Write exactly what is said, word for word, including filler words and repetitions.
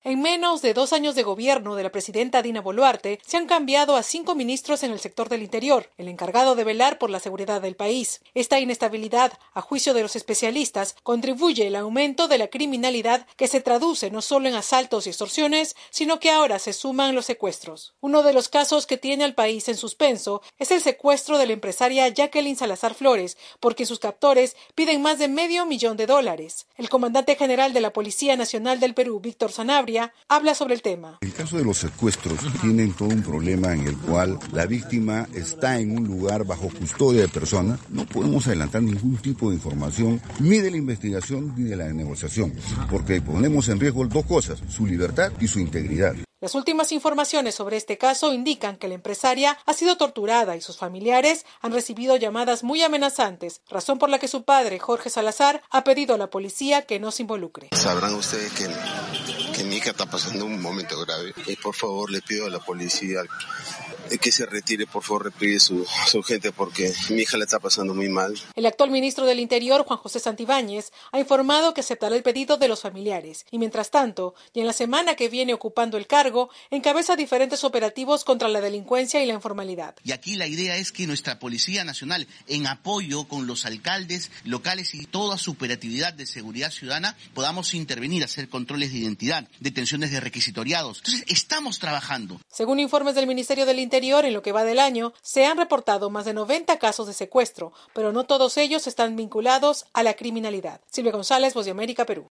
En menos de dos años de gobierno de la presidenta Dina Boluarte, se han cambiado a cinco ministros en el sector del interior, el encargado de velar por la seguridad del país. Esta inestabilidad, a juicio de los especialistas, contribuye al aumento de la criminalidad que se traduce no solo en asaltos y extorsiones, sino que ahora se suman los secuestros. Uno de los casos que tiene al país en suspenso es el secuestro de la empresaria Jacqueline Salazar Flores, porque sus captores piden más de medio millón de dólares. El comandante general de la Policía Nacional del Perú, Víctor Sanabria, habla sobre el tema. El caso de los secuestros tienen todo un problema en el cual la víctima está en un lugar bajo custodia de personas. No podemos adelantar ningún tipo de información, ni de la investigación ni de la negociación, porque ponemos en riesgo dos cosas, su libertad y su integridad. Las últimas informaciones sobre este caso indican que la empresaria ha sido torturada y sus familiares han recibido llamadas muy amenazantes, razón por la que su padre, Jorge Salazar, ha pedido a la policía que no se involucre. Sabrán ustedes que, que mi hija está pasando un momento grave y por favor le pido a la policía que se retire, por favor, repite su, su gente porque mi hija la está pasando muy mal. El actual ministro del Interior, Juan José Santibáñez, ha informado que aceptará el pedido de los familiares y, mientras tanto, y en la semana que viene ocupando el cargo, encabeza diferentes operativos contra la delincuencia y la informalidad. Y aquí la idea es que nuestra Policía Nacional, en apoyo con los alcaldes locales y toda su operatividad de seguridad ciudadana, podamos intervenir, hacer controles de identidad, detenciones de requisitoriados. Entonces, estamos trabajando. Según informes del Ministerio del Interior, en lo que va del año, se han reportado más de noventa casos de secuestro, pero no todos ellos están vinculados a la criminalidad. Silvia González, Voz de América, Perú.